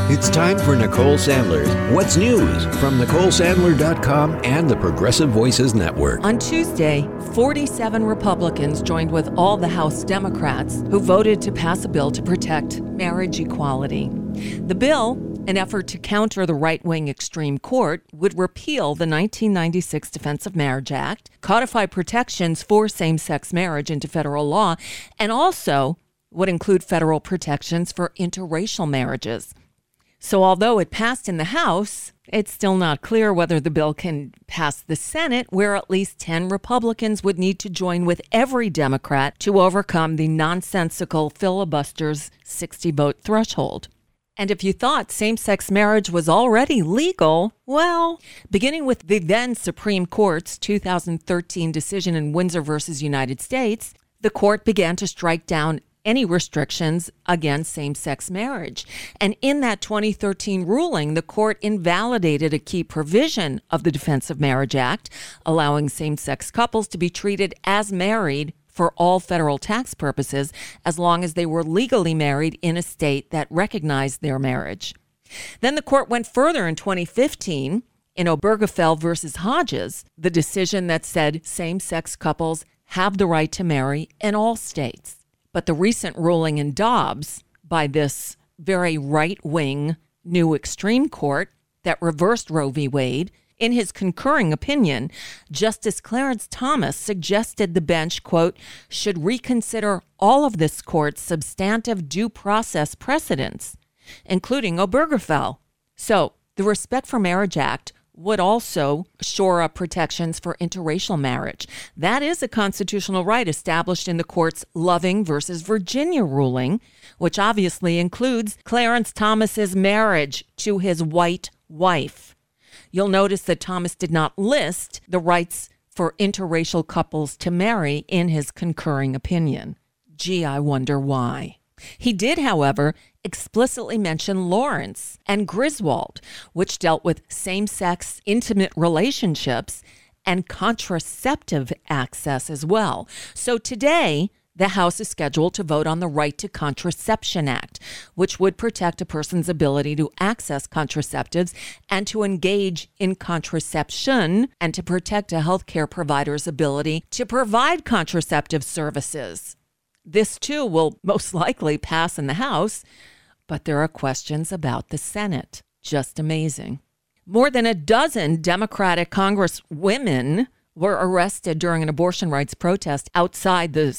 It's time for Nicole Sandler's What's News from NicoleSandler.com and the Progressive Voices Network. On Tuesday, 47 Republicans joined with all the House Democrats who voted to pass a bill to protect marriage equality. The bill, an effort to counter the right-wing extreme court, would repeal the 1996 Defense of Marriage Act, codify protections for same-sex marriage into federal law, and also would include federal protections for interracial marriages. So although it passed in the House, it's still not clear whether the bill can pass the Senate, where at least 10 Republicans would need to join with every Democrat to overcome the nonsensical filibuster's 60-vote threshold. And if you thought same-sex marriage was already legal, well, beginning with the then Supreme Court's 2013 decision in Windsor versus United States, the court began to strike down any restrictions against same-sex marriage. And in that 2013 ruling, the court invalidated a key provision of the Defense of Marriage Act, allowing same-sex couples to be treated as married for all federal tax purposes as long as they were legally married in a state that recognized their marriage. Then the court went further in 2015 in Obergefell versus Hodges, the decision that said same-sex couples have the right to marry in all states. But the recent ruling in Dobbs by this very right-wing new extreme court that reversed Roe v. Wade, in his concurring opinion, Justice Clarence Thomas suggested the bench, quote, should reconsider all of this court's substantive due process precedents, including Obergefell. So the Respect for Marriage Act would also shore up protections for interracial marriage. That is a constitutional right established in the court's Loving versus Virginia ruling, which obviously includes Clarence Thomas's marriage to his white wife. You'll notice that Thomas did not list the rights for interracial couples to marry in his concurring opinion. Gee, I wonder why. He did, however, explicitly mention Lawrence and Griswold, which dealt with same-sex intimate relationships and contraceptive access as well. So today, the House is scheduled to vote on the Right to Contraception Act, which would protect a person's ability to access contraceptives and to engage in contraception and to protect a healthcare provider's ability to provide contraceptive services. This, too, will most likely pass in the House, but there are questions about the Senate. Just amazing. More than a dozen Democratic Congresswomen were arrested during an abortion rights protest outside the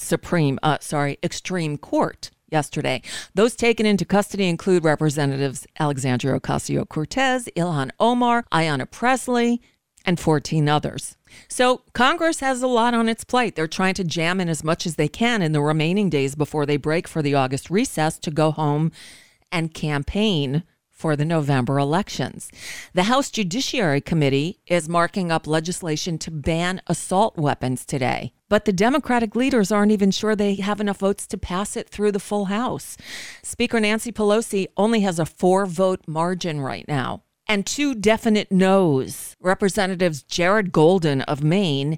extreme court yesterday. Those taken into custody include Representatives Alexandria Ocasio-Cortez, Ilhan Omar, Ayanna Pressley, and 14 others. So Congress has a lot on its plate. They're trying to jam in as much as they can in the remaining days before they break for the August recess to go home and campaign for the November elections. The House Judiciary Committee is marking up legislation to ban assault weapons today. But the Democratic leaders aren't even sure they have enough votes to pass it through the full House. Speaker Nancy Pelosi only has a 4-vote margin right now. And 2 definite no's, Representatives Jared Golden of Maine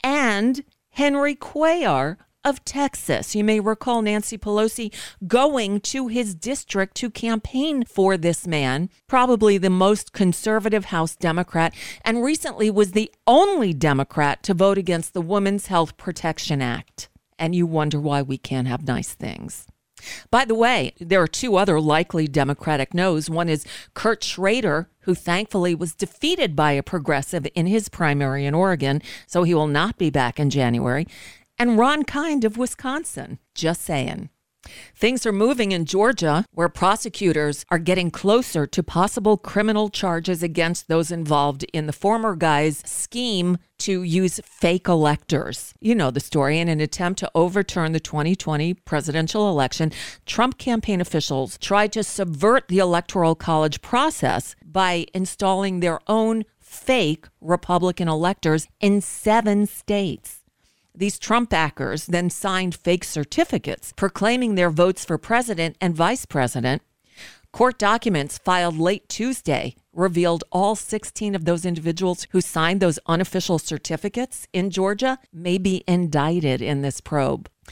and Henry Cuellar of Texas. You may recall Nancy Pelosi going to his district to campaign for this man, probably the most conservative House Democrat, and recently was the only Democrat to vote against the Women's Health Protection Act. And you wonder why we can't have nice things. By the way, there are 2 other likely Democratic no's. One is Kurt Schrader, who thankfully was defeated by a progressive in his primary in Oregon, so he will not be back in January. And Ron Kind of Wisconsin. Just saying. Things are moving in Georgia, where prosecutors are getting closer to possible criminal charges against those involved in the former guy's scheme to use fake electors. You know the story. In an attempt to overturn the 2020 presidential election, Trump campaign officials tried to subvert the Electoral College process by installing their own fake Republican electors in 7 states. These Trump backers then signed fake certificates proclaiming their votes for president and vice president. Court documents filed late Tuesday revealed all 16 of those individuals who signed those unofficial certificates in Georgia may be indicted in this probe.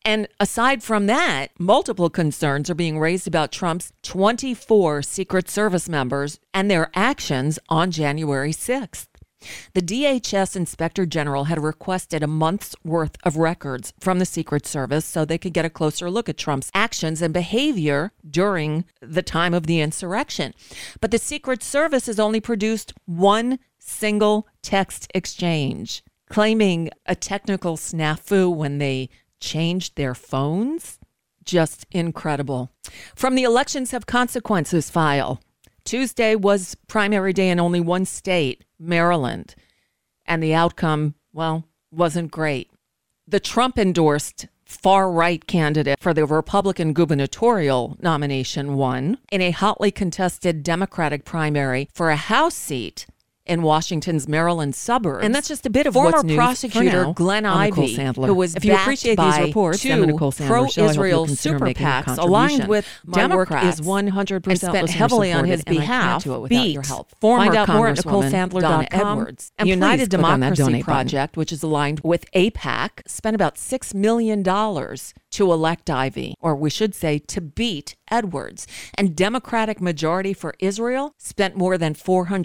And aside from that, multiple concerns are being raised about Trump's 24 Secret Service members and their actions on January 6th. The DHS Inspector General had requested a month's worth of records from the Secret Service so they could get a closer look at Trump's actions and behavior during the time of the insurrection. But the Secret Service has only produced one single text exchange, claiming a technical snafu when they changed their phones. Just incredible. From the Elections Have Consequences file, Tuesday was primary day in only one state, Maryland, and the outcome, well, wasn't great. The Trump-endorsed far-right candidate for the Republican gubernatorial nomination won in a hotly contested Democratic primary for a House seat in Washington's Maryland suburbs. And that's just a bit of what's news. Former prosecutor Glenn Ivey, who was backed by two pro-Israel super PACs aligned with Democrats and spent heavily on his behalf, beat former Congresswoman Donna Edwards. And United Democracy Project, which is aligned with AIPAC, spent about $6 million to elect Ivey, or we should say to beat Edwards. And Democratic Majority for Israel spent more than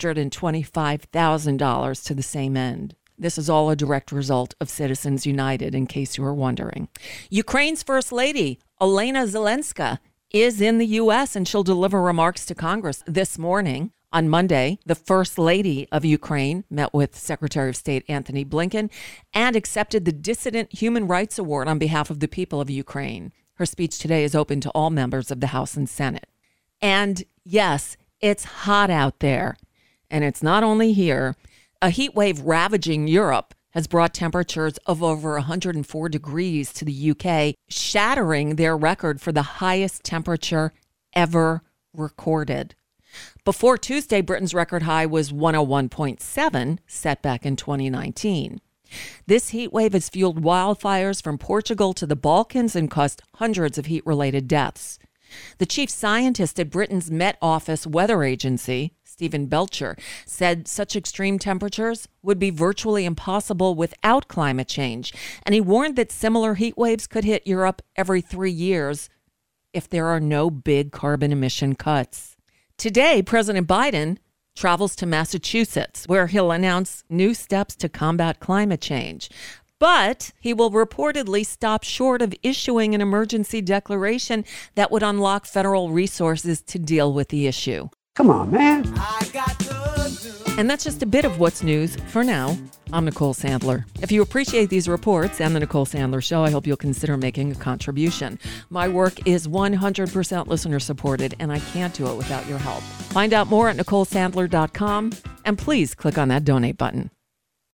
$425,000 to the same end. This is all a direct result of Citizens United, in case you were wondering. Ukraine's First Lady, Olena Zelenska, is in the U.S. and she'll deliver remarks to Congress this morning. On Monday, the First Lady of Ukraine met with Secretary of State Antony Blinken and accepted the Dissident Human Rights Award on behalf of the people of Ukraine. Her speech today is open to all members of the House and Senate. And yes, it's hot out there. And it's not only here. A heat wave ravaging Europe has brought temperatures of over 104 degrees to the UK, shattering their record for the highest temperature ever recorded. Before Tuesday, Britain's record high was 101.7, set back in 2019. This heat wave has fueled wildfires from Portugal to the Balkans and caused hundreds of heat-related deaths. The chief scientist at Britain's Met Office weather agency, Stephen Belcher, said such extreme temperatures would be virtually impossible without climate change, and he warned that similar heat waves could hit Europe every 3 years if there are no big carbon emission cuts. Today, President Biden travels to Massachusetts, where he'll announce new steps to combat climate change. But he will reportedly stop short of issuing an emergency declaration that would unlock federal resources to deal with the issue. Come on, man. And that's just a bit of what's news for now. I'm Nicole Sandler. If you appreciate these reports and the Nicole Sandler Show, I hope you'll consider making a contribution. My work is 100% listener supported, and I can't do it without your help. Find out more at NicoleSandler.com, and please click on that donate button.